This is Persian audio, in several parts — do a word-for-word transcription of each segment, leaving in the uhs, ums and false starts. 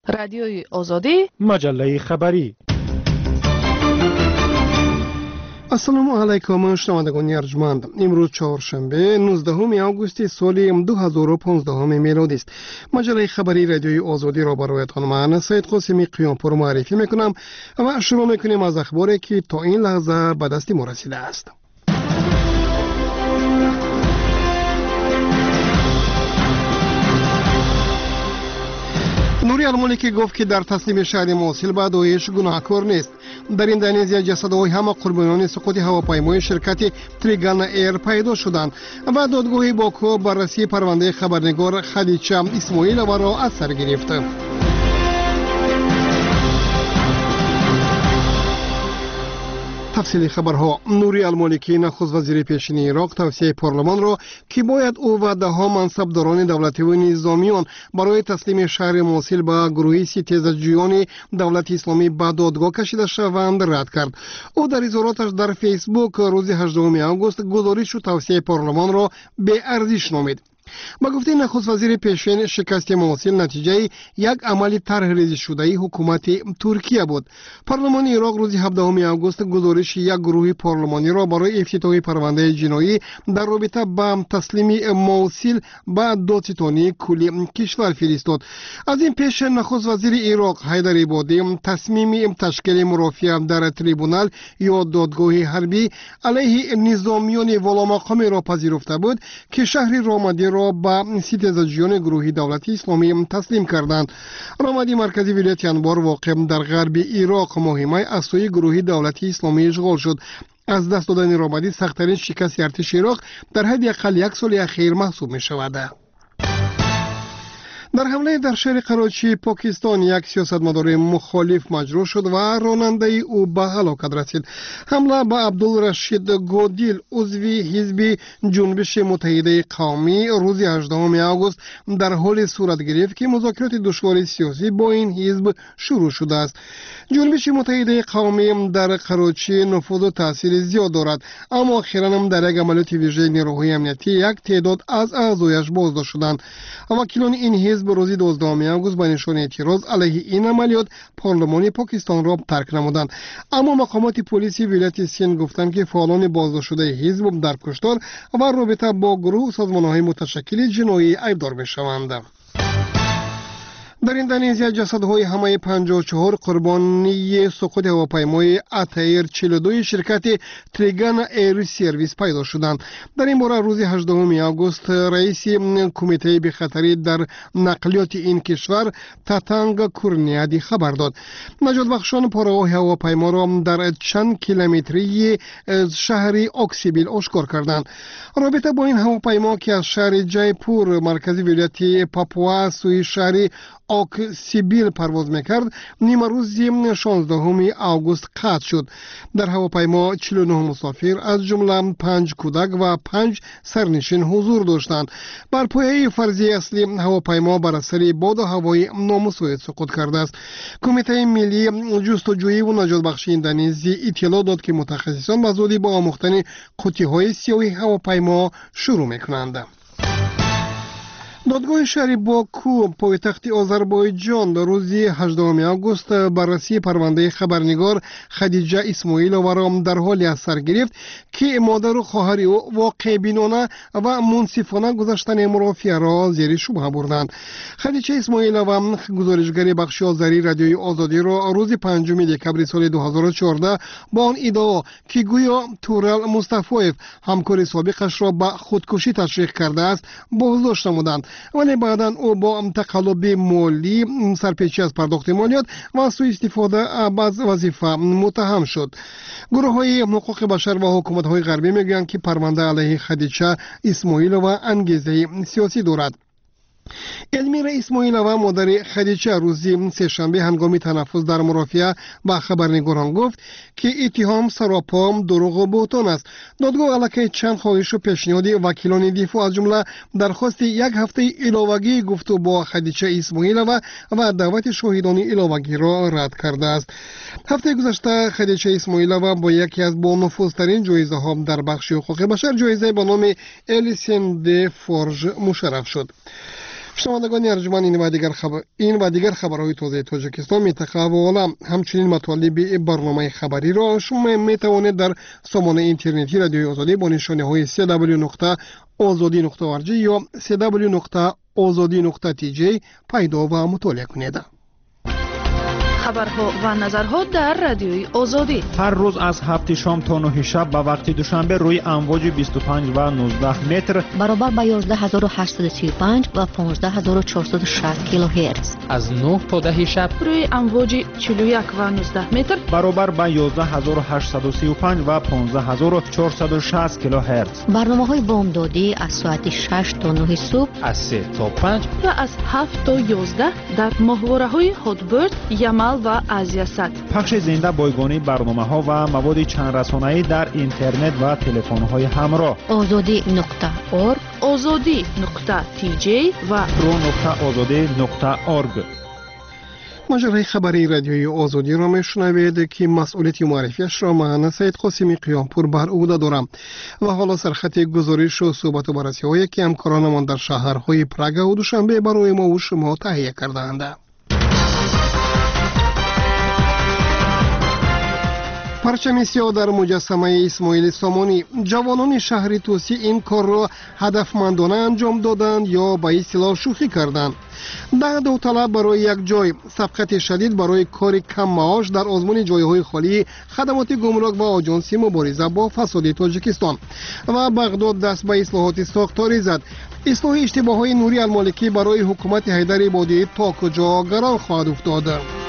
رادیوی آزادی، مجله خبری. السلام علیکم شنوندگان ارجمند. امروز چهارشنبه نوزدهم آگوست سال دو هزار و پانزده میلادی است. مجله خبری رادیوی آزادی را برایتان من سید قاسمی قیامپور معرفی میکنم و شروع میکنیم از اخباری که تا این لحظه به دست ما رسیده است. نوری المالکی گفت که در تسلیم شهر موصل به داعش گناهکار نیست. در اندونزیا جسدهای همه قربانیان سقوط هواپیمای شرکت تریگان ایر پیدا شدند و دادگاه باکو بررسی پرونده خبرنگار خدیجه اسماعیلووا را از سر گرفت. تفصیل خبرها. نوری المالکی نخست وزیر پیشین عراق توصیه پارلمان را که باید او و ده ها منصبداران دولتی و نظامیان برای تسلیم شهر موصل به گروه ستیزجویان دولت اسلامی به دادگاه کشیده شوند رد کرد. او در اظهاراتش در فیسبوک روز هجدهم آگوست گزارش و توصیه پارلمان را به ارزش نامید. با گفته نخست وزیر پیشین، شکست موصل نتیجه یک عمل طرح ریزی شده حکومت ترکیه بود. پارلمان عراق روز هفدهم آگوست گزارش یک گروه پارلمانی را برای افتتاح پرونده جنایی در رابطه با تسلیم موصل به دادستانی کلی کشور فرستاد. از این پیش نخست وزیر عراق حیدر عبادی تصمیم تشکیل مرافعه در تریبونال یا دادگاه حربی علیه نظامیان والامقام را پذیرفته بود که شهر رامادی را با ستیزجویان گروه دولتی اسلامی تسلیم کردند. رامادی مرکزی ولایت انبار واقع در غرب عراق مهمه از سوی گروه دولتی اسلامی اشغال شد. از دست دادن رامادی سخت‌ترین شکست ارتش عراق در حداقل یک سال اخیر محسوب می شود. در حمله در شهر قراچی پاکستان یک سیاستمدار مخالف مجروح شد و راننده او به هلاکت رسید. حمله به عبدالرشید گودیل عضو حزب جنبش متحده قومی روز هجدهم آگوست در حال صورت گرفت که مذاکرات دشوار سیاسی با این حزب شروع شده است. جنبش متحده قومی در قراچی نفوذ و تاثیر زیاد دارد، اما اخیراً در یک عملیات ویژه نیروهای امنیتی یک تعداد از اعضایش بازداشت شدند. وکیلان این حزب به روز دوازدهم آگوست با نشان اعتراض علیه این عملیات پارلمان پاکستان را ترک نمودند، اما مقامات پلیسی ولایت سند گفتند که فعالان بازداشت شده حزب در کشتار و رابطه با گروه و سازمان‌های متشکل جنایی ایبدار می‌شوند. در اندونزیا جسدهای همه پنجاه و چهار قربانی سقوط هواپیمای اتایر چهل و دو شرکت تریگان ایر سرویس پیدا شدند. در این باره روز هجدهم آگوست رئیس کمیته بخطری در نقلیات این کشور تاتانگ کورنیادی خبر داد. نجات بخشان پرواز هواپیما را در چند کیلومتری شهر اکسیبیل آشکار کردند. رابطه با این هواپیما که از شهر جایپور مرکزی ولایت پاپوا سوی شهر اکسیبیل پرواز میکرد نیمه روز شانزدهم آگوست قطع شد. در هواپیما چهل و نه مسافر از جمله پنج کودک و پنج سرنشین حضور داشتند. بر پایه فرضیه اصلی هواپیما بر اثر باد هوایی نامساعد سقوط کرده است. کمیته ملی جستجویی و نجات بخشی اندونزی اطلاع داد که متخصصان به زودی با آموختن قوطی‌های سیاه هواپیما شروع میکنند. دادگاه شهر باکو پایتخت آذربایجان در روز هجدهم آگوست بررسی پرونده خبرنگار خدیجه اسماعیلووا را در حالی از سر گرفت که مادر و خواهر او واقع بینانه و منصفانه گذشتن مرافعه را زیر شبهه بردند. خدیجه اسماعیلووا گزارشگر بخش آذری رادیوی آزادی را روز پنجم دکمبر سال دو هزار و چهارده با آن ادعا که گویا تورل مصطفی‌اف همکار سابقش را به خودکشی تشویق کرده است بازداشت نمودند، ولی بعدا او با تقلب مالی، سرپیچی از پرداخت مالیات و سوء استفاده از وظیفه متهم شد. گروه های حقوق بشر و حکومت های غربی میگویند که پرونده علیه خدیجه اسماعیلووا انگیزه سیاسی دارد. المیرا اسماعیلووا مادر خدیجه روز سه‌شنبه هنگام تنفس در مرافعه با خبرنگاران گفت که اتهام سراپا دروغ و بهتان است. دادگاه علیه چند خواهش و پیشنهاد وکیلان دفاع از جمله درخواست یک هفته علاوگی گفتگو با خدیجه اسماعیلووا و دعوت شاهدان علاوگی را رد کرده است. هفته گذشته خدیجه اسماعیلووا با یکی از با نفوذترین جایزه ها در بخش حقوق بشر، جایزه به نام الیسین د فورژ مشرف شد. شنوندگان ارجمند، این و دیگر خبر این و دیگر خبرهای تازه تاجیکستان، منطقه و عالم، همچنین مطالب برنامه خبری را شما می توانید در سامانه اینترنتی رادیوی آزادی با نشانی های سی دبلیو نقطه آزادی نقطه او آر جی یا سی دبلیو نقطه آزادی نقطه تی جی پیدا و مطالعه کنید. خبرها و نظرها در رادیوی آزادی هر روز از هفت شام تا نه شب به وقت دوشنبه روی امواج بیست و پنج و نوزده متر برابر با یازده هزار و هشتصد و سی و پنج و پانزده هزار و چهارصد و شصت کیلوهرتز از نه تا ده شب روی امواج چهل و یک و نوزده متر برابر با یازده هزار و هشتصد و سی و پنج و پانزده هزار و چهارصد و شصت کیلوهرتز. برنامه‌های بامدادی از ساعت شش تا نه صبح، از سه تا پنج و از هفت تا یازده در ماهواره‌های هاتبرد، یمل و آزیاسات. پخش زنده بایگانی برنامه‌ها و مواد چند رسانه‌ای در اینترنت و تلفن‌های همراه. آزادی نقطه اورگ، آزادی نقطه تی جی و رو نقطه آزادی نقطه اورگ. مجره خبری رادیوی آزادی را میشنوید که مسئولیت معرفیش را من سید قاسمی قیامپور بر عهده دارم و حالا سرخط گزارش و صحبت و بررسی هایی که همکارانمان در شهرهای پراگ و دوشنبه برای ما و شما تهیه کرده‌اند. پرچم سیاه در مجسمه اسماعیل سامانی. جوانان شهر توسی این کار را هدفمندانه انجام دادند یا به اصطلاح شوخی کردند. ده داوطلب برای یک جای، سبقت شدید برای کار کم معاش در آزمون جایهای خالی خدمات گمرک و آژانسی مبارزه با فساد تاجیکستان. و بغداد دست به اصلاحات ساختاری زد. اصلاح اشتباهات نوری المالکی برای حکومت حیدر عبادی تا کجا گران خواهد افتاد؟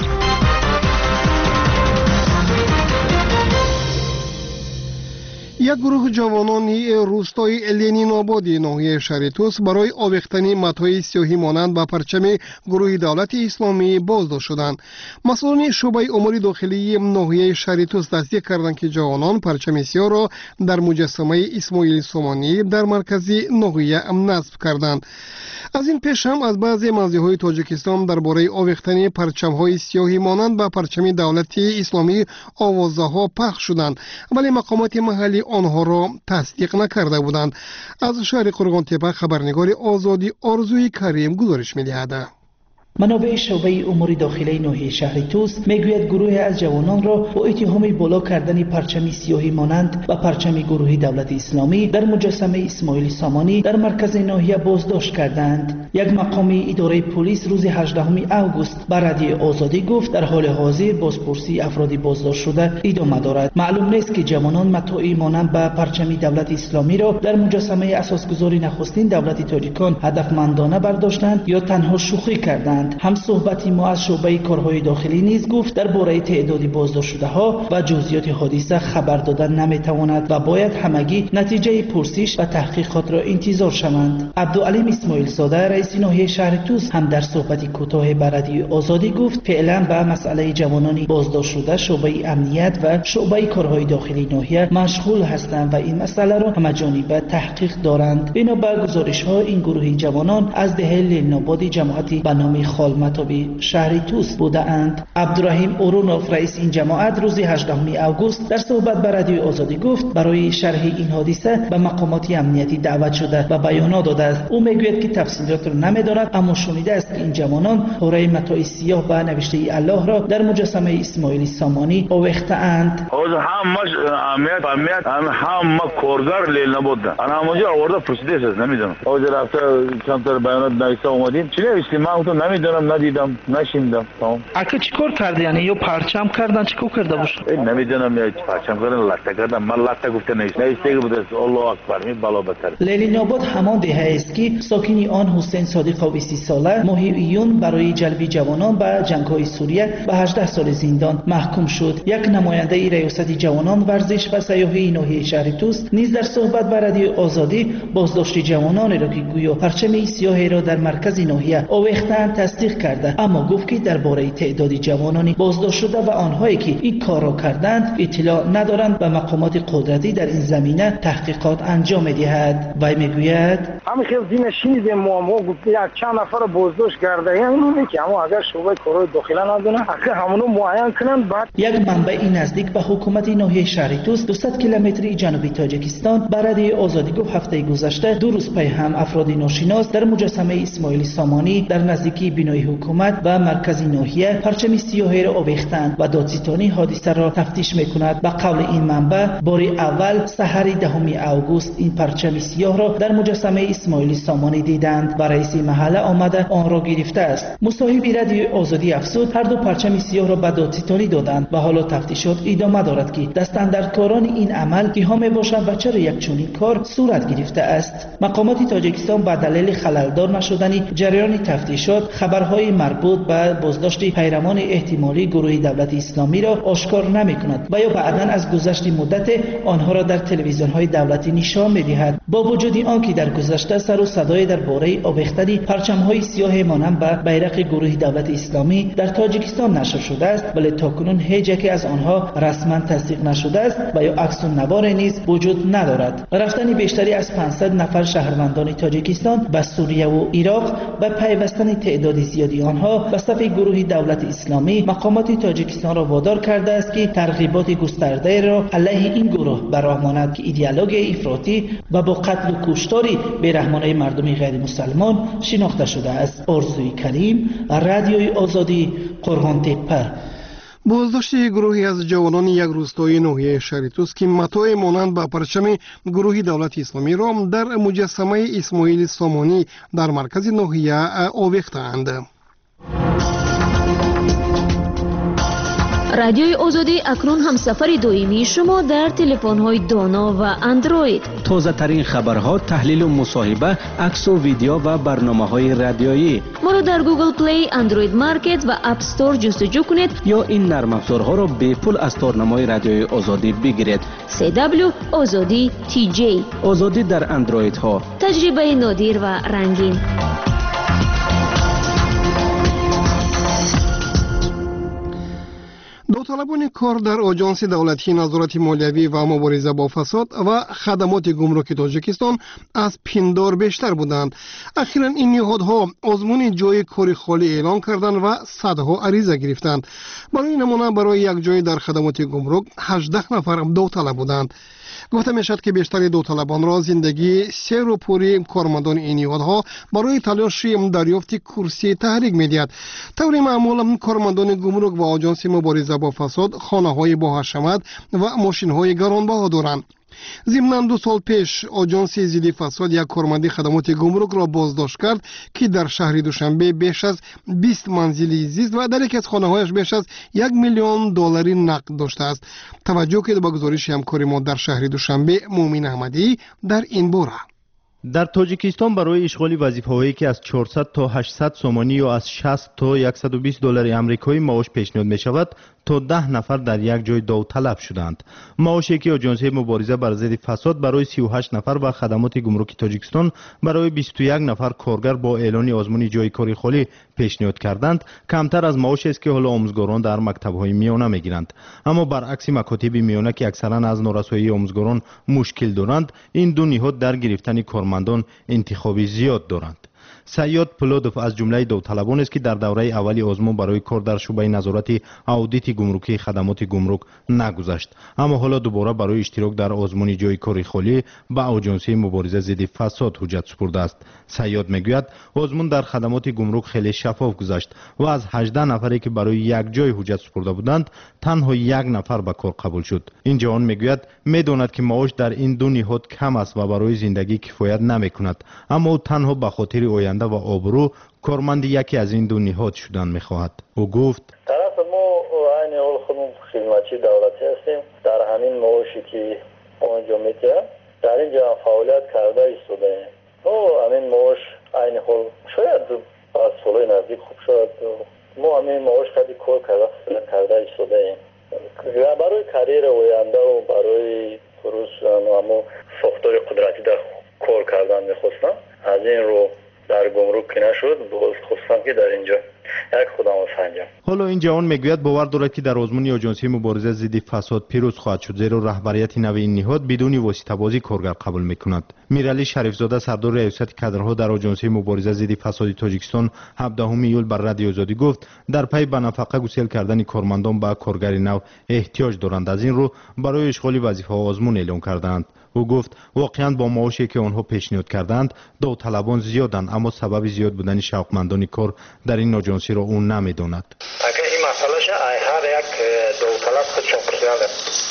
یک گروه جوانانی روستای لنین آبادی ناحیه شهر توس برای آویختن متاع سیاهی مانند به پرچم گروه دولت اسلامی بازداشت شدند. مسئولان شعبه امور داخلی ناحیه شهر توس تصدیق کردند که جوانان پرچم سیاه را در مجسمه اسماعیل سامانی در مرکز ناحیه نصب کردند. از این پیش هم از بعضی منزل‌های تاجیکستان درباره آویختن پرچم‌های سیاهی مانند به پرچم دولت اسلامی آوازه‌ها پخش شدند، ولی مقامات محلی آنها را تصدیق نکرده بودند. از شهر قرغان تپه خبرنگار آزادی آرزوی کریم گزارش می‌دهد. منابع شعبه امور داخلی ناحیه شهر توس میگوید گروه از جوانان را با اتهام بالا کردن پرچم سیاهی مانند و پرچم گروه دولت اسلامی در مجسمه اسماعیل سامانی در مرکز ناحیه بازداشت کردند. یک مقام اداره پلیس روز هجدهم اوگوست بر رادیو آزادی گفت در حال حاضر بازپرسی افراد بازداشت شده ادامه دارد. معلوم نیست که جوانان متاعی مانند به پرچم دولت اسلامی را در مجسمه اساسگذار نخستین دولت تاجیکان هدفمندانه برداشتند یا تنها شوخی کردند. هم صحبتی ما از شعبه کارهای داخلی نیز گفت درباره تعداد بازداشت شده ها و جزئیات حادثه خبر دادن نمیتواند و باید همگی نتیجه پرسش و تحقیقات را انتظار شوند. عبدالعلیم اسماعیل زاده رئیس ناحیه شهر توس هم در صحبتی کوتاه بر رادیو آزادی گفت فعلا به مسئله جوانان بازداشت شده شعبه امنیت و شعبه کارهای داخلی ناحیه مشغول هستند و این مسئله را همه‌جانبه تحقیق دارند. بنا به گزارش ها این گروه جوانان از ده لناباد جماعتی به نام خالمتابی شهر توس بودند. عبدالرحیم اورونوف رئیس این جماعت روز هجدهم اوگوست در صحبت بر رادیو آزادی گفت برای شرح این حادثه به مقامات امنیتی دعوت شده و بیانات داده است. او میگوید که تفصیلات را نمیداند اما شنیده است که این جوانان پاره متاع سیاه به نوشته الله را در مجسمه اسماعیل سامانی آویخته‌اند. از همش امنیت امنیت هم کارگر لیل نبودن. انا همونجا آورده پرسیده است نمیدونم. از رفته چند تا بیانات نوشته اومدیم. چی نوشتیم؟ من تو نمیدونم، ندیدم، نشیندم. تمام. اگه چیکار کردی؟ یعنی یا پرچم کردن چیکار کرده باشه؟ نمیدونم یا پرچم کردن لطه کردن. من لطه گفته نیست. نوشته بود الله اکبر می بالا بتر. لیلین آباد همان دهه است که ساکنی آن حسین صادق سی ساله ماه ایون برای جلب جوانان به جنگ‌های سوریه به هجده سال زندان محکوم شد. یک نماینده ریاست جوانان ورزش و سیاحی ناحیه شهر توس نیز در صحبت با رادیو آزادی بازداشت جوانان را که گویا پرچم سیاه را در مرکز ناحیه آویختند تصدیق کرده، اما گفت که درباره تعداد جوانان بازداشت شده و آنهایی که این کار را کردند اطلاع ندارند و مقامات قدرتی در این زمینه تحقیقات انجام می‌دهد. وی میگوید همین خیلی شنیدیم ما ما گفت یک چند نفر بازداشت کرده، یعنی که اما اگر شعبه کارهای داخلی ندونه اگر همونو معین کنن بعد یک منبع نزدیک به حکومت ناحیه شهر توس دویست کیلومتری جنوبی تاجیکستان به رادیوی آزادی گفت هفته گذشته دو روز پی هم افراد ناشناس در مجسمه اسماعیل سامانی در نزدیکی بینای حکومت و مرکز ناحیه پرچم سیاهی را آویختند و دادستانی حادثه را تفتیش میکند. به قول این منبع بار اول سحر دهم اوگوست این پرچم سیاه را در مجسمه اسماعیل سامانی دیدند و رئیس محله آمده آن را گرفته است. مصاحب رادیوی آزادی افزود هر دو پرچم سیاه را به دادستانی دادند و حالا تفتیشات ادامه دارد که دستاندرکاران این عمل کیها میباشند و چرا یک چنین کار صورت گرفته است. مقامات تاجیکستان به دلیل خللدار نشدن جریان تفتیشات خبرهای مربوط به بازداشت پیروان احتمالی گروه دولت اسلامی را آشکار نمی‌کند و یا بعداً از گذشت مدت آنها را در تلویزیون‌های دولتی نشان می‌دهد. با وجود آنکه در گذشته سر و صدای درباره آویختن پرچم‌های سیاه مانند به بیرق گروه دولت اسلامی در تاجیکستان نشر شده است، ولی تاکنون هیچ یکی از آنها رسما تصدیق نشده است و یا عکس النوار نیز وجود ندارد. رفتن بیشتری از پانصد نفر شهروندان تاجیکستان به سوریه و عراق و پیوستن تعداد زیادی آنها به صف گروه دولت اسلامی مقامات تاجیکستان را وادار کرده است که ترغیبات گسترده را علیه این گروه به راه ماند که ایدئولوژی افراطی و با قتل و کشتار بی‌رحمانه مردم غیر مسلمان شناخته شده است. آرزوی کریم، رادیوی آزادی، قرغان تپه. بازداشت گروهی از جوانان یک روستای ناحیه شهر توس که متاع مانند به پرچم گروه دولت اسلامی را در مجسمه اسماعیل سامانی در مرکز ناحیه آویختند. رادیوی آزادی اکنون همسفر دائمی شما در تلفن‌های دانا و اندروید. تازه ترین خبرها، تحلیل و مصاحبه، عکس و ویدیو و برنامه‌های رادیویی. ما را در گوگل پلی، اندروید مارکت و اپ استور جستجو کنید یا این نرم افزارها را به پول از تارنمای رادیوی آزادی بگیرید. سی دبلیو آزادی تی جی. آزادی در اندروید ها. تجربه نادر و رنگین. داوطلبان کار در آژانس دولتی نظارت مالیوی و مبارزه با فساد و خدمات گمرک تاجیکستان از پندار بیشتر بودند. اخیراً این نهادها آزمون جای کاری خالی اعلان کردند و صدها عریضه گرفتند. برای نمونه برای یک جای در خدمات گمرک هجده نفر داوطلب بودند. گفته میشد که بیشتر داوطلبان را زندگی سیر و پوری کارمندان این نهادها برای تلاش دریافت کرسی تحریک می‌دهد. طور معمول کارمندان گمرک و آژانس مبارزه با فساد خانه‌های با حشمت و ماشین‌های گرانبها دارند. ضمناً دو سال پیش آژانس ضد فساد یک کارمند خدمات گمرک را بازداشت کرد که در شهر دوشنبه بیش از بیست منزلی زیست و در یکی از خانه‌هایش بیش از یک میلیون دلاری نقد داشته است. توجه کنید به گزارش همکار ما در شهر دوشنبه مومن احمدی در این باره. در تاجیکستان برای اشغال وظیفه‌هایی که از چهارصد تا هشتصد سومانی و از شصت تا صد و بیست دلار آمریکایی معاش پیشنهاد می شود تا ده نفر در یک جای داوطلب شدند. معاشی که آژانس مبارزه بر ضد فساد برای سی و هشت نفر و خدمات گمرکی تاجیکستان برای بیست و یک نفر کارگر با اعلان آزمون جای کاری خالی پیشنهاد کردند کمتر از معاشی است که حالا آموزگاران در مکتب‌های میانه میگیرند. اما برعکس مکاتب میانه که اکثرا از نارسایی آموزگاران مشکل دارند، این دو نهاد در گرفتن کارمندان انتخابی زیاد دارند. سیاد پولودوف از جمله داوطلبان است که در دوره اولی آزمون برای کار در شعبه نظارت اودیت گمرکی خدمات گمرک نگذشت، اما حالا دوباره برای اشتراک در آزمون جای کاری خالی به آژانس مبارزه ضد فساد حجت سپرده است. سیاد میگوید آزمون در خدمات گمرک خیلی شفاف گذشت و از هجده نفری که برای یک جای حجت سپرده بودند تنها یک نفر به کار قبول شد. این جوان میگوید میداند که معاش در این دو نهاد کم است و برای زندگی کفایت نمیکند، اما او تنها به خاطر آینده و آبرو کارمند یکی از این دو نهاد شدن میخواهد. او گفت طرف ما عین حال خودمون خدمتچی دولتی هستیم، در همین معاشی که آنجا میتیم در اینجا فعالیت کرده ایستاده او همین معاش عین حال شاید از سالهای نزدیک خوب شد ما همین معاش کردی کار کرده کرده ایستاده ایم برای کریر آینده و برای فروش و اما ساختار قدرتی در کار کردن میخواستم. از این رو در گمرک که نشد، باز خواستم که در اینجا یک خودم سنجم. حالا این جوان میگوید باور دارد که در آزمون آژانسی مبارزه ضد فساد پیروز خواهد شد، زیرا رهبریت نو این نهاد بدون واسطه بازی کارگر قبول میکند. میرعلی شریفزاده سردار ریاست کادرها در آژانسی مبارزه ضد فساد تاجیکستان هفدهم ایول بر رادیو آزادی گفت در پی به نفقه گسیل کردن کارمندان به کارگر نو احتیاج دارند، از این رو برای اشغال وظیفه آزمون اعلام کردند. او گفت واقعا با معاشی که آنها پیشنهاد کردند داوطلبان زیادند، اما سبب زیاد بودن شوقمندان کار در این آژانسی را او نمیداند. اگر این مسئله شه هر یک داوطلب خودشون پرسنل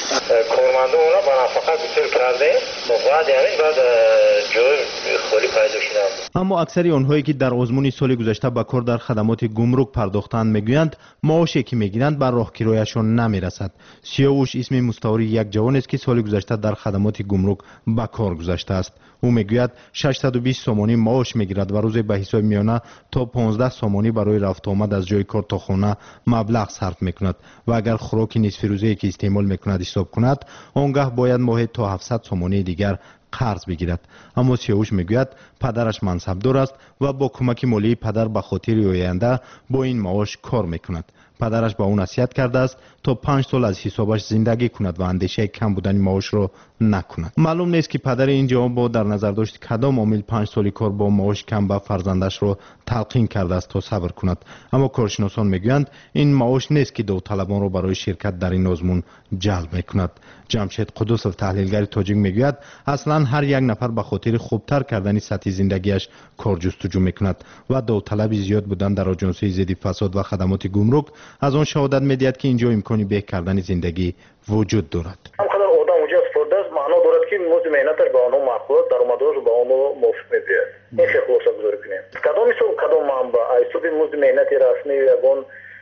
کارمندان را به نفقه گسیل کرده بعد یعنی بعد جای خالی پیدا شدند. اما اکثر آنهایی که در آزمون سال گذشته به کار در خدمات گمرک پرداختند میگویند معاشی که میگیرند بر راهگیرایشان نمیرسد. سیاوش اسم مستعار یک جوان است که سال گذشته در خدمات گمرک به کار گذاشته است. او میگوید ششصد و بیست سومانی معاش میگیرد و روزی به حساب میانه تا پانزده سومانی برای رفت آمد از جای کار تا خانه مبلغ صرف میکند و اگر خوراک نصف روزه که استعمال میکند حساب کند آنگاه باید ماهی تا هفتصد سومانی دیگر قرض بگیرد. اما سیاوش میگوید پدرش منصبدار است و با کمک مالی پدر به خاطر آینده با این معاش کار میکند. پدرش به او نصیحت کرده است تا پنج سال از حسابش زندگی کند و اندیشه کم بودن معاش را نکند. معلوم نیست که پدر این جوان با در نظر داشت کدام عامل پنج سال کار با معاش کم به فرزندش را تلقین کرده است تا صبر کند. اما کارشناسان میگویند این معاش نیست که داوطلبان را برای شرکت در این آزمون جلب میکند. جمشید قدوسов تحلیلگر تاجیک میگوید اصلا هر یک نفر به خاطر خوبتر کردن سطح زندگیش کار جستجو میکند و داوطلب زیاد بودن در آژانسی ضد فساد و خدمات گمرک از آن شهادت میدهد که اینجا امکانی به کردن زندگی وجود دارد. همقدر آدم اونجا اسپورده است معنا دارد که مزد مهنتش به آنها معقول درآمدش به آنها موافق میبید. این خیلی خلاصه گذاری کنیم. کدام حساب کدام منبع حساب مزد مهنتی رسمی یگان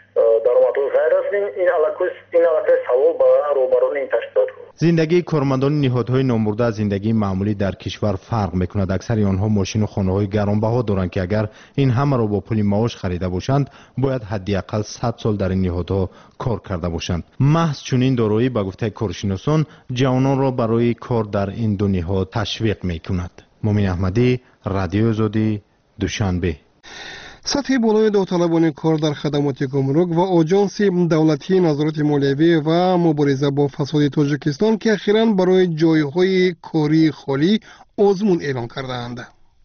درآمدش غیر رسمی این علاقه این علاقه سوال برای روبران این تشکیلات. زندگی کارمندان نهادهای نامبرده از زندگی معمولی در کشور فرق میکند. اکثر آنها ماشین و خانه‌های گرانبها دارند که اگر این همه را با پول معاش خریده باشند باید حداقل صد سال در این نهادها کار کرده باشند. محض چنین دارایی به گفته کارشناسان جوانان را برای کار در این دو نهاد تشویق میکند. مومن احمدی، رادیو آزادی، دوشنبه. سطح بالای داوطلبان کار در خدمات گمرک و آژانس دولتی نظارت مالیوی و مبارزه با فساد تاجیکستان که اخیراً برای جایهای کاری خالی آزمون اعلام کردند.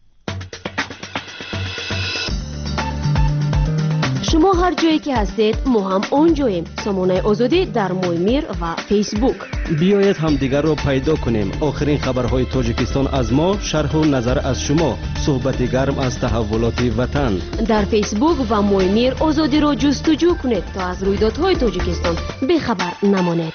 شما هر جایی که هستید ما هم اونجاییم. سامانه آزادی در مویمیر و فیسبوک. بیایید همدیگر را پیدا کنیم. آخرین خبرهای تاجیکستان از ما، شرح و نظر از شما، صحبت گرم از تحولات وطن. در فیسبوک و مویمیر آزادی را جستجو کنید تا از رویدادهای تاجیکستان بی‌خبر نمانید.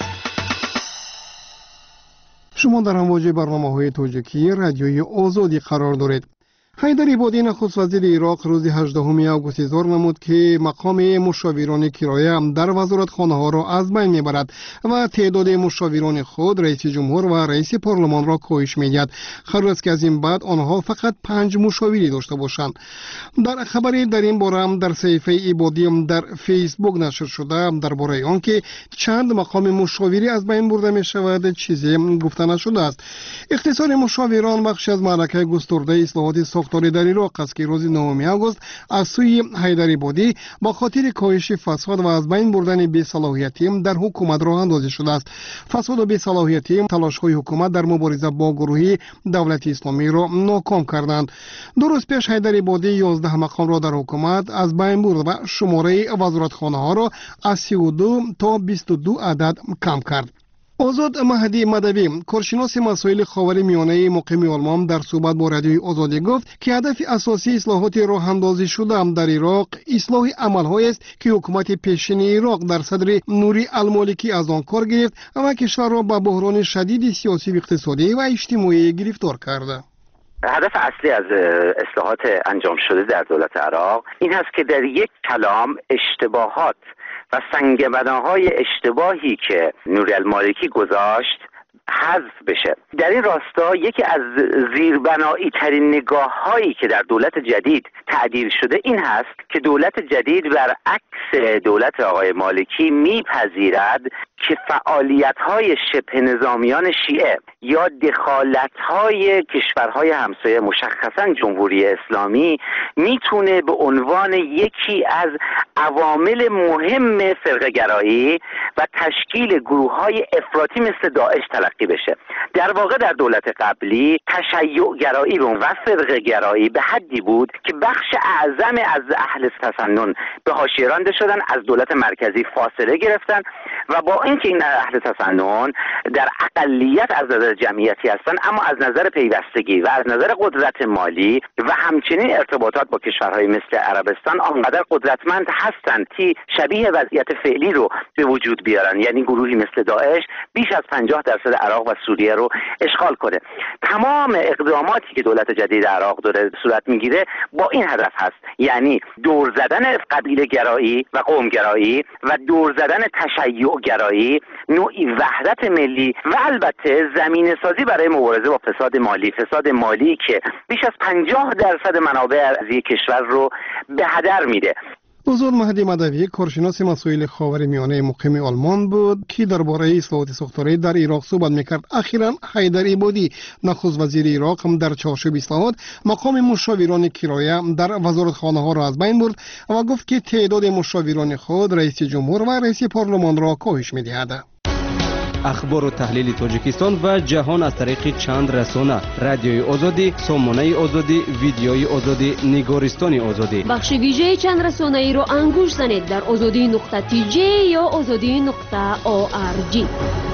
شما در امواج برنامه‌های تاجیکی رادیوی آزادی قرار دارید. حیدر عبادی نخست وزیر عراق روز هجدهم آگوست اظهار نمود که مقام مشاوران کرایه در وزارتخانه ها را از بین میبرد و تعداد مشاوران خود رئیس جمهور و رئیس پارلمان را کاهش میدهد. قرار است که از این بعد آنها فقط پنج مشاوری داشته باشند. در خبری در این باره در صفحه عبادی در فیسبوک نشر شده درباره آنکه چند مقام مشاوری از بین برده می شود چیزی گفته نشده است. اختصار مشاوران بخشی از معرکه گسترده اصلاحات ساختاری در عراق است که روز نهم آگوست از سوی حیدر عبادی با خاطر کاهش فساد و از بین بردن بی‌صلاحیتی در حکومت راه اندازی شده است. فساد و بی‌صلاحیتی تلاش‌های حکومت در مبارزه با گروه دولت اسلامی را ناکام کردند. دو روز پیش حیدر عبادی یازده مقام را در حکومت از بین برد و شماره وزارتخانه‌ها را از سی و دو تا بیست و دو عدد کم کرد. آزاد مهدی مدوی کارشناس مسائل خاورمیانه مقیم آلمان در صحبت با رادیوی آزادی گفت که هدف اساسی اصلاحات راه اندازی شده در عراق اصلاح عمل‌هایی است که حکومت پیشین عراق در صدر نوری المالکی از آن کار گرفت و کشور را به بحران شدید سیاسی و اقتصادی و اجتماعی گرفتار کرده. هدف اصلی از اصلاحات انجام شده در دولت عراق این است که در یک کلام اشتباهات و سنگ بناهای اشتباهی که نوری المالکی گذاشت حذف بشه. در این راستا یکی از زیربنایی ترین نگاه هایی که در دولت جدید تعدیل شده این هست که دولت جدید برعکس دولت آقای مالکی میپذیرد که فعالیت های شبه نظامیان شیعه یا دخالت های کشورهای همسایه مشخصا جمهوری اسلامی میتونه به عنوان یکی از عوامل مهم فرقه‌گرایی و تشکیل گروه های افراطی مثل داعش تلقی بشه. در واقع در دولت قبلی تشیع گرایی و فرقه گرایی به حدی بود که بخش اعظم از اهل تسنن به حاشیه رانده شدن، از دولت مرکزی فاصله گرفتن و با اینکه این اهل تسنن در اقلیت از نظر جمعیتی هستند، اما از نظر پیوستگی و از نظر قدرت مالی و همچنین ارتباطات با کشورهای مثل عربستان آنقدر قدرتمند هستند که شبیه وضعیت فعلی رو به وجود بیارن، یعنی گروهی مثل داعش بیش از پنجاه درصد عراق و سوریه رو اشغال کنه. تمام اقداماتی که دولت جدید عراق داره صورت میگیره با این هدف هست، یعنی دور زدن قبیله گرایی و قوم گرایی و دور زدن تشیع گرایی، نوعی وحدت ملی و البته زمینه سازی برای مبارزه با فساد مالی، فساد مالی که بیش از پنجاه درصد منابع ارضی کشور رو به هدر میده. حضور مهدی مدوی کارشناس مسائل خاورمیانه مقیم آلمان بود که درباره اصلاحات ساختاری در عراق صحبت میکرد. اخیراً حیدر عبادی نخست وزیر عراق هم در چارچوب اصلاحات مقام مشاوران کرایه در وزارتخانه ها را از بین برد و گفت که تعداد مشاوران خود رئیس جمهور و رئیس پارلمان را کاهش میدهد. اخبار و تحلیل تاجیکستان و جهان از طریق چند رسانه: رادیوی آزادی، سامانه آزادی، ویدیوی آزادی، نگارستان آزادی. بخش ویژه چند رسانه ای رو انگوش زنید در آزادی نقطه تی جی یا آزادی نقطه او آر جی.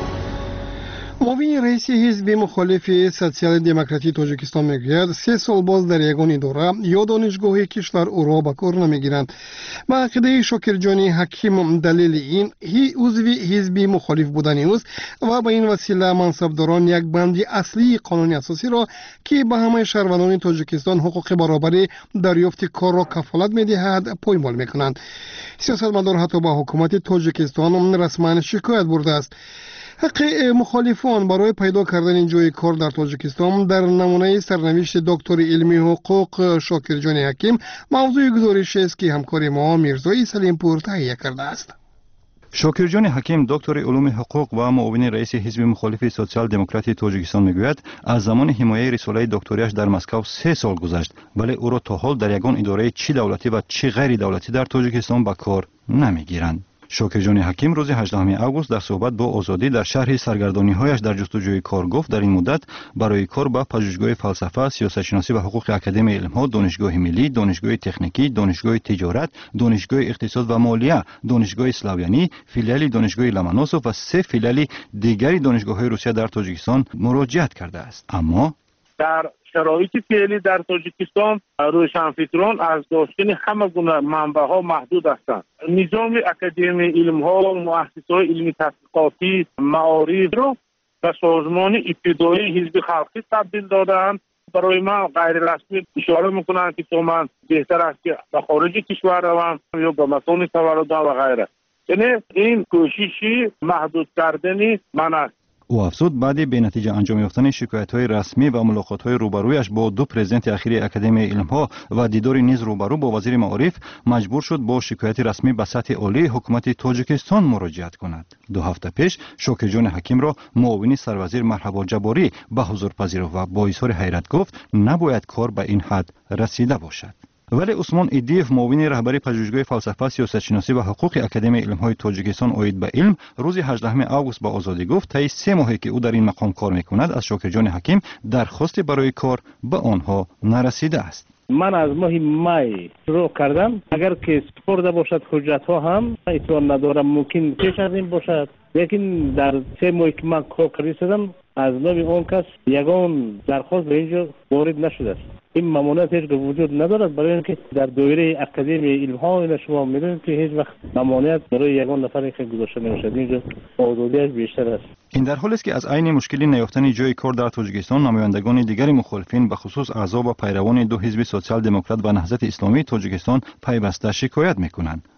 معاون رئیس حزب مخالف سوسیال دموکراتی تاجیکستان میگوید سه سال باز در یگان اداره یا دانشگاه کشور او را به کار نمیگیرند. با عقیده شاکرجان حکیم دلیل این هی عضو حزب مخالف بودن اوست و به این وسیله منصبداران یک بندی اصلی قانون اساسی را که به همه شهروندان تاجیکستان حقوق برابری دریافت کار را کفالت میدهد پایمال میکنند. سیاستمدار حتی با حکومت تاجیکستان رسما شکایت برده است. حق مخالفان برای پیدا کردن جای کار در تاجیکستان در نمونه سرنوشت دکتر علمی حقوق شاکرجان حکیم موضوع گزارش است که همکار ما میرزای سلیمپور تهیه کرده است. شاکرجان حکیم دکتر علوم حقوق و معاون رئیس حزب مخالف سوسیال دموکراتی تاجیکستان میگوید از زمان حمایت رساله دکتریش در مسکو سه سال گذشت، ولی او را تا حال در یگان اداره چی دولتی و چی غیر دولتی در تاجیکستان به کار نمیگیرند. شاکرجان حکیم روز هجدهم آگوست در صحبت با آزادی در شرح سرگردانی‌هایش در جستجوی کار گفت در این مدت برای کار به پژوهشگاه فلسفه، سیاستشناسی و حقوق اکادمی علم‌ها، دانشگاه ملی، دانشگاه تکنیکی، دانشگاه تجارت، دانشگاه اقتصاد و مالیه، دانشگاه اسلاویانی، فیلیال دانشگاه لمنوسوف و سه فیلیال دیگری دانشگاه‌های روسیه در تاجیکستان مراجعت کرده است. اما در شرایط فعلی در تاجیکستان روشنفکران از داشتن همه گونه منبع‌ها محدود هستند. نظام اکادمی علم‌ها و مؤسسه‌های علمی تحقیقاتی معارف را به سازمان ابتدایی حزب خلقی تبدیل دادند. برای من غیر رسمی اشاره میکنند که تو من بهتر است که به خارج کشور روم یا به مکان تولد و غیره. یعنی این کوششی محدود کردنی من است. او افزود بعد به نتیجه انجام یافتن شکایت‌های رسمی و ملاقات‌های روبرویش با دو پرزیدنت اخیر اکادمی علم‌ها و دیدار نیز روبرو با وزیر معارف مجبور شد با شکایت رسمی به سطح عالی حکومت تاجیکستان مراجعت کند. دو هفته پیش شاکرجان حکیم را معاون سروزیر مرحبا جباری به حضور پذیرفت و با اظهار حیرت گفت نباید کار به این حد رسیده باشد. ولی عثمان ایدیف معاون رهبری پژوهشگاه فلسفه، سیاستشناسی و حقوق اکادمی علم‌های تاجیکستان اوید به علم روز هجدهم آگوست با آزادی گفت طی سه ماهی که او در این مقام کار می‌کند از شاکرجان حکیم درخواست برای کار به آنها نرسیده است. من از ماه می شروع کردم، اگر که سپرده باشد حجت ها هم اطلاع ندارم، ممکن پیش از این باشد، لیکن در سه ماهی که من کار کردم از نام اون کس یگان درخواست به اینجا وارد نشده است. این ممانعت هیچ وجود ندارد، برای اینکه در دایره اکادمی علم ها این شما میدونید که هیچ وقت ممانعت برای یگان نفر که گذاشته نمیشد. اینجا آزادیش بیشتر است. این در حالی است که از عین مشکلی نیافتن جای کار در تاجیکستان نمایندگان دیگر مخالفین به خصوص اعضا و پیروان دو حزب سوسیال دموکرات و نهضت اسلامی تاجیکستان پیوسته شکایت میکنند.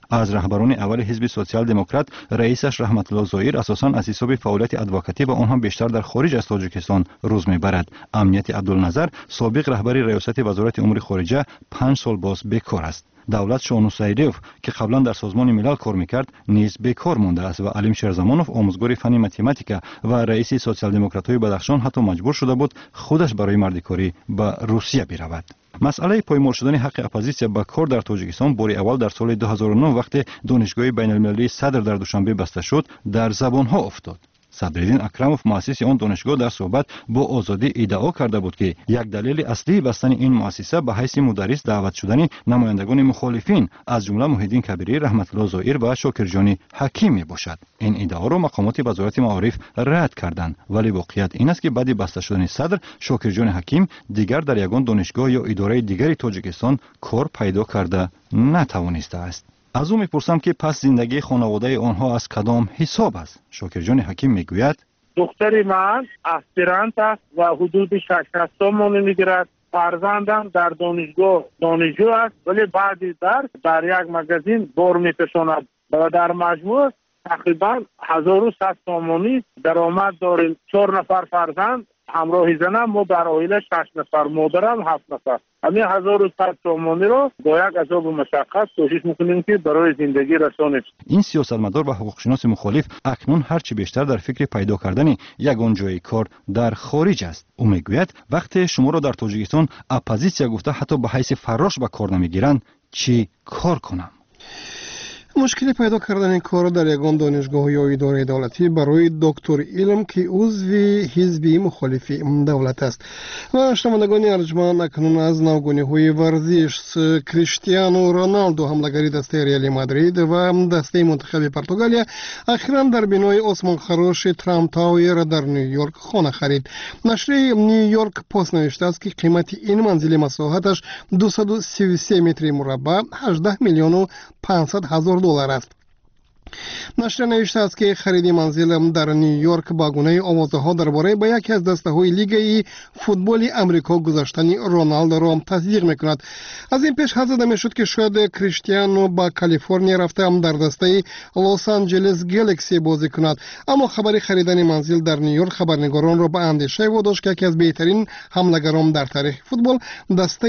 از رهبران اول حزب سوسیال دموکرات رئیسش رحمت الله زوئیر اساساً از حساب فعالیت ادوکاتی و آنها بیشتر در خارج از تاجیکستان روز میبرد. امنیت عبدالنظر سابق رهبر ریاست وزارت امور خارجه پنج سال باز بیکار است. دولت شانوسایریف که قبلا در سازمان ملل کار میکرد نیز بیکار مانده است و علیم شیرزمانوف آموزگار فن متماتیکا و رئیس سوسیال دموکرات‌های بدخشان حتی مجبور شده بود خودش برای مردکاری به روسیه برود. مسئله پایمال شدن حق اپوزیسیا به کار در تاجیکستان باری اول در سال دو هزار و نه وقتی دانشگاه بین المللی صدر در دوشنبه بسته شد در زبانها افتاد. صدرالدین اکرموف مؤسس آن دانشگاه در صحبت با آزادی ادعا کرده بود که یک دلیل اصلی بستن این مؤسسه به حیث مدرس دعوت شدن نمایندگان مخالفین از جمله محیدین کبیری، رحمت الله زوئیر و شاکرجان حکیم می باشد. این ادعا را مقامات وزارت معارف رد کردند، ولی واقعیت این است که بعد بسته شدن صدر شاکرجان حکیم دیگر در یگان دانشگاه یا اداره دیگری تاجیکستان کار پیدا کرده نتوانسته است. از او میپرسم که پس زندگی خانواده آنها از کدام حساب است؟ شاکرجان حکیم میگوید دختر من اسپرانت است و حدود ششصد تومان میگیرد. فرزندم در دانشگاه دانشجو است ولی بعد درس در یک مغازین بار میکشاند و در مجموع تقریبا هزار و صد تومانی درآمد داریم. چهار نفر فرزند همراه زنم، ما در عائله شش نفر، مادرم هفت نفر. همین هزار و صد تومانی رو با یک عذاب و مشقت کوشش میکنیم که برای زندگی رسانیم. این سیاستمدار و حقوقشناس مخالف اکنون هرچی بیشتر در فکر پیدا کردن یگان جای کار در خارج است. او میگوید وقتی شما را در تاجیکستان اپوزیسیا گفته حتی به حیث فراش به کار نمیگیرند چی کار کنم؟ مشکلی پیدا کردن این کار در یگان دانشگاه یا اداره دولتی برای دکتر علم که عضو حزب مخالف دولت است. و شنوندگان ارجمند اکنون از نوگانی‌های ورزش کریستیانو رونالدو حمله‌گری دسته ریال مادرید و دسته منتخب پرتغالیا اخیراً در بنای آسمان خراش ترامپ تاور در نیویورک خانه خرید. نشر نیویورک پست نوشته است که قیمت این منزل مساحتش دویست و سی و سه متر مربع هجده میلیون و پانصد هزار دلار است. نشر نوشته است که خرید منزل در نیویورک با گونه آوازها درباره به یکی از دسته‌های لیگ فوتبال آمریکا گذاشتن رونالدو را تصدیق می‌کند. از این پیش حدس زده می‌شد که شاید کریستیانو با کالیفرنیا رفته هم در دسته لس آنجلس گالاکسی بازی کند، اما خبر خریدن منزل در نیویورک خبرنگاران را به اندیشه واداشت که یکی از بهترین حمله‌گران در تاریخ فوتبال دسته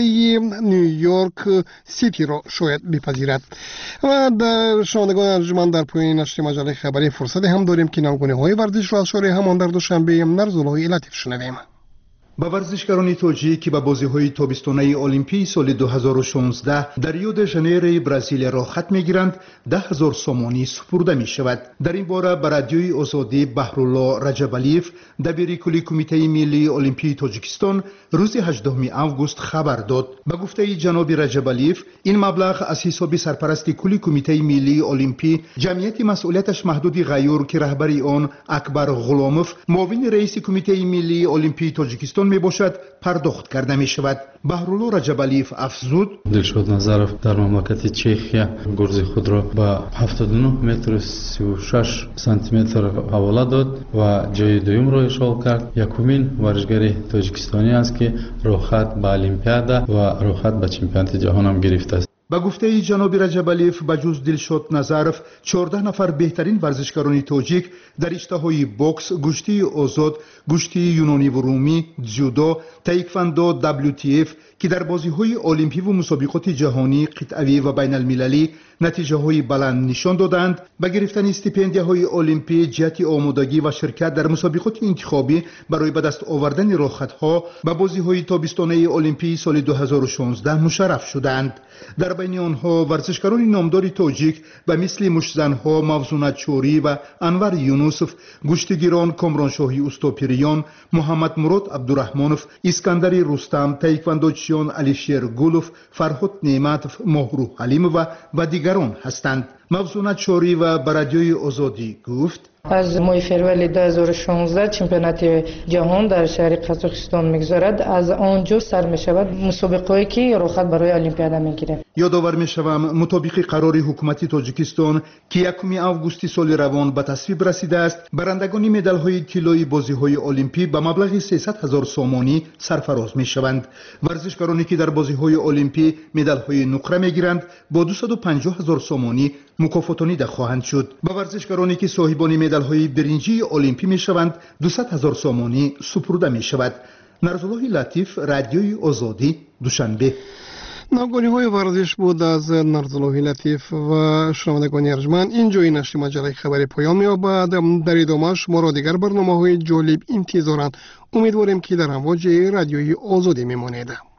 نیویورک سیتی را شاید بپذیرد. و در شنوندگان ارجمند در پایین نشر مجله خبری فرصت هم داریم که نوگانی‌های ورزش را از شارع همان در دوشنبه نرزولای لطیف شنویم. با ورزشکاران تاجیک که به بازی‌های تابستانه المپی سال دو هزار و شانزده در ریو د ژانیرو برزیل را خط می‌گیرند ده هزار سومانی سپرده می‌شود. در این باره به رادیوی آزادی بهرالله رجبالیف دبیر کلی کمیته ملی المپی تاجیکستان روز هجدهم آگوست خبر داد. به گفته جناب رجبالیف این مبلغ از حساب سرپرست کلی کمیته ملی المپی جمعیت مسئولیتش محدود غیور که رهبر آن اکبر غلاموف معاون رئیس کمیته ملی المپی تاجیکستان می باشد پرداخت کرده می شود. بهرالله رجبالیف افزود دلشاد نظرов در مملکت چخیا گرز خود را با هفتاد و نه متر و سی و شش سانتی متر حواله داد و جای دوم را اشغال کرد. یکمین ورزشکار تاجیکستانی است که رخصت به المپیادا و رخصت به چمپیونات جهان هم گرفته است. با گفته جناب رجبالیف به جز دلشاد نظرов چهارده نفر بهترین ورزشکاران تاجیک در رشته‌های بوکس، گشتی آزاد، گشتی یونانی و رومی، جودو، تایکواندو، دبلیو تی اف که در بازی‌های المپی و مسابقات جهانی، قطعی و بین المللی نتیجه‌های بلند نشان دادند. با گرفتن استیپندیاهای المپی جهت آمادگی و شرکت در مسابقات انتخابی برای به دست آوردن رخصت‌ها به بازی‌های تابستانه المپی سال دو هزار و شانزده مشرف شدند. در بین آنها ورزشکاران نامدار تاجیک به مثل مشزن‌ها موزونت چوری و انور یونوسف، گشتیگیران کامرانشاهی استوپیریان، محمد مراد عبدالرحمنوف، اسکندر رستم، تایکواندوچیان علیشیر گولوف، فرهاد نعمتوف، مهرو حلیم و و دیگران هستند. مفزونت شوری و به رادیوی آزادی گفت از ماه فروری دو هزار و شانزده چمپیونات جهان در شهر قزاقستان میگذارد. از آنجا سر می شود مسابقه‌ای که رخصت برای المپیاد میگیره. یادآور میشوم مطابق قرار حکومت تاجیکستان که یکم آگوست سال روان به تصویب رسیده است، برندگان مدال های طلایی بازی های المپی به مبلغ سیصد هزار سومانی سرفراز می شوند. ورزشکارانی که در بازی های المپی مدال های نقره میگیرند با دویست و پنجاه هزار سومانی مکافاتانیده خواهند شد. به ورزشکارانی که صاحبان مدال های برنجی المپی می شوند دویست هزار سومانی سپرده می شود. نرزالله لطیف، رادیوی آزادی، دوشنبه. ناگانی های ورزش بود از نرزالله لطیف و شنوندگان ارجمند. اینجای نشر مجله خبری پایان می‌یابد. در ادامه شما را دیگر برنامه های جالب انتظارند. امیدواریم که در امواج رادیوی آزادی میمانید.